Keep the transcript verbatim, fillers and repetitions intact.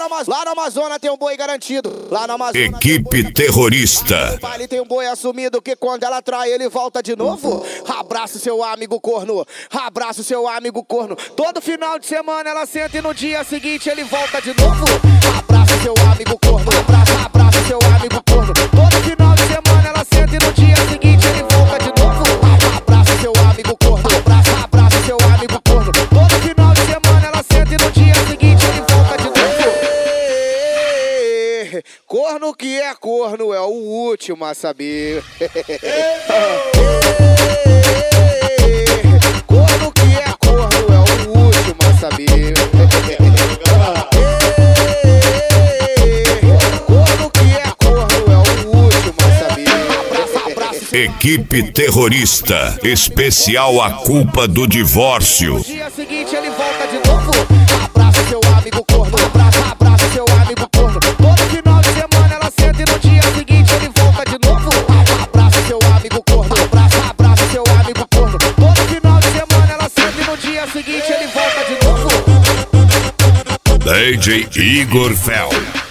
Amaz... Lá na Amazônia tem um boi garantido. Lá na Amazônia Equipe um terrorista. No baile tem um boi assumido que quando ela trai ele volta de novo. Abraço seu amigo corno. Abraço seu amigo corno. Todo final de semana ela senta e no dia seguinte ele volta de novo. Abraço seu amigo corno. Abraço, abraço seu amigo corno. Todo final de semana ela senta e no dia seguinte ele volta de novo. Abraço seu amigo corno. Abraço, abraço seu amigo corno. Todo final de semana ela senta e no dia seguinte ele volta de novo. Corno que é corno é o último a saber. Corno que é corno é o último a saber. Corno que é corno é o último a saber. Abraço, abraço. Equipe terrorista. Especial A Culpa do Divórcio. No dia seguinte ele volta de novo. Abraço seu amigo corno. Abraço, abraço seu amigo corno. Todo final de semana ela senta e no dia seguinte ele volta de novo. Abraço seu amigo corno. Abraço, abraço seu amigo corno. Todo final de semana ela senta e no dia seguinte ele volta de novo. D J Igor Fel.